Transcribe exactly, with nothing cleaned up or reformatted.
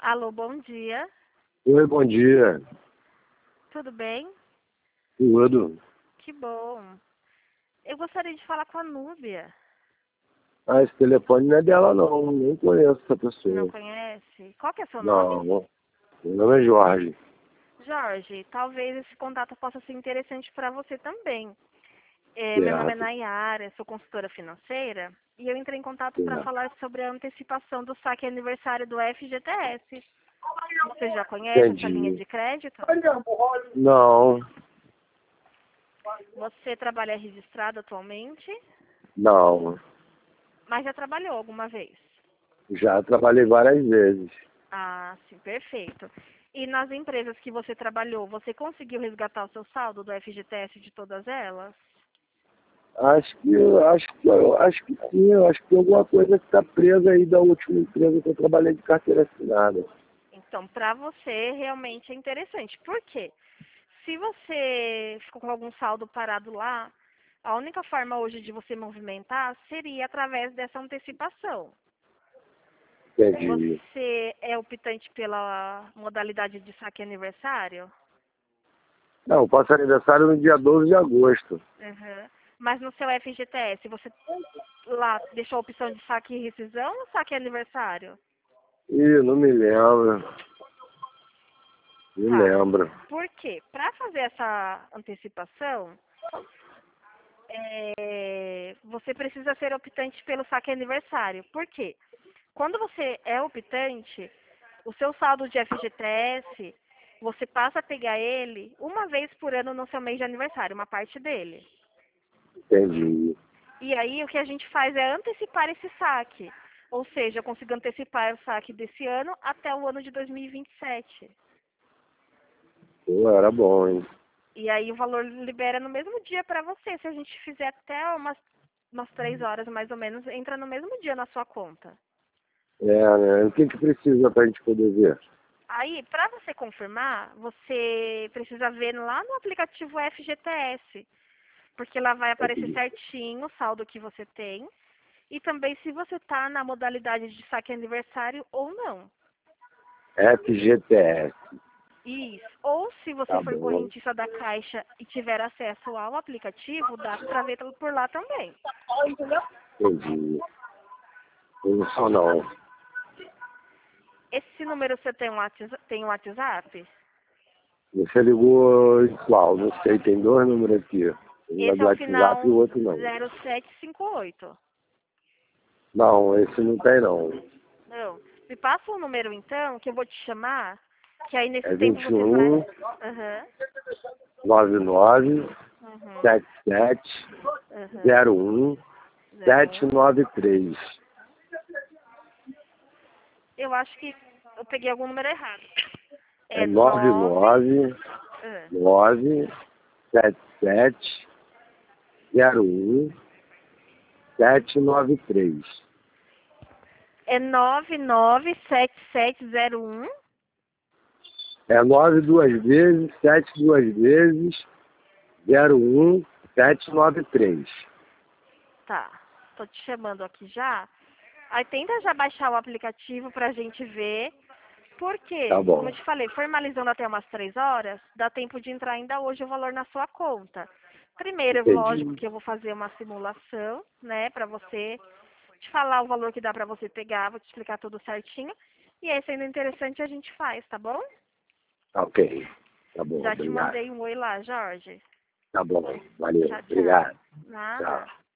Alô, bom dia. Oi, bom dia. Tudo bem? Tudo. Que bom. Eu gostaria de falar com a Núbia. Ah, esse telefone não é dela não, nem conheço essa Não pessoa. conhece? Qual que é seu nome? Não, não. Meu nome é Jorge. Jorge, talvez esse contato possa ser interessante para você também. É, meu nome é Certo, Nayara, sou consultora financeira e eu entrei em contato para certo. falar sobre a antecipação do saque aniversário do F G T S. Você já conhece essa linha Entendi. de crédito? Não, Você trabalha registrado atualmente, não. mas já trabalhou alguma vez? Já trabalhei várias vezes. Ah, sim, perfeito. E nas empresas que você trabalhou, você conseguiu resgatar o seu saldo do F G T S de todas elas? Acho que, acho que, eu acho que sim, eu acho que tem alguma coisa que está presa aí da última empresa que eu trabalhei de carteira assinada. Então, para você, realmente é interessante. Por quê? Se você ficou com algum saldo parado lá, a única forma hoje de você movimentar seria através dessa antecipação. Entendi. Você é optante pela modalidade de saque aniversário? Não, eu faço aniversário no dia doze de agosto. Uhum. Mas no seu F G T S, você lá deixou a opção de saque e rescisão ou saque aniversário? Ih, não me lembro. Me Tá. lembro. Por quê? Para fazer essa antecipação, é, você precisa ser optante pelo saque aniversário. Por quê? Quando você é optante, o seu saldo de F G T S, você passa a pegar ele uma vez por ano no seu mês de aniversário, uma parte dele. Entendi. E aí o que a gente faz é antecipar esse saque. Ou seja, eu consigo antecipar o saque desse ano até o ano de dois mil e vinte e sete. Pô, era bom, hein? E aí o valor libera no mesmo dia para você. Se a gente fizer até umas, umas três horas mais ou menos, entra no mesmo dia na sua conta. É, né? O que que precisa pra gente poder ver? Aí, para você confirmar, você precisa ver lá no aplicativo F G T S, porque lá vai aparecer certinho o saldo que você tem e também se você está na modalidade de saque aniversário ou não. F G T S. Isso. Ou se você Tá for bom. correntista da Caixa e tiver acesso ao aplicativo, dá para ver por lá também. Entendi. Não só não. Esse número você tem um WhatsApp? Tem um WhatsApp? Você ligou em qual? Não sei, tem dois números aqui. Um é Esse do é o WhatsApp e final o outro não. zero sete cinco oito. Não, esse não tem não. Não. Me passa o número então, que eu vou te chamar, que aí nesse É tempo vinte e você vai. um, Aham. noventa e nove, Uhum. setenta e sete, Uhum. zero um, Zero sete um. nove três. Eu acho que eu peguei algum número errado. É É nove nove. nove, Ah, nove, sete sete, zero um, sete nove três. é nove nove sete sete zero um. É nove duas vezes, sete duas vezes, zero um, sete nove três. Tá. Tô te chamando aqui já. Aí tenta já baixar o aplicativo pra gente ver. Tá Porque, como bom. eu te falei, formalizando até umas três horas, dá tempo de entrar ainda hoje o valor na sua conta. Primeiro, lógico Entendi. que eu vou fazer uma simulação, né, pra você te falar o valor que dá pra você pegar, vou te explicar tudo certinho. E aí, sendo interessante, a gente faz, tá bom? Tá ok. Tá bom, Já te obrigado. mandei um oi lá, Jorge. Tá bom, valeu. Tchau, tchau. Obrigado. Tchau. Nada.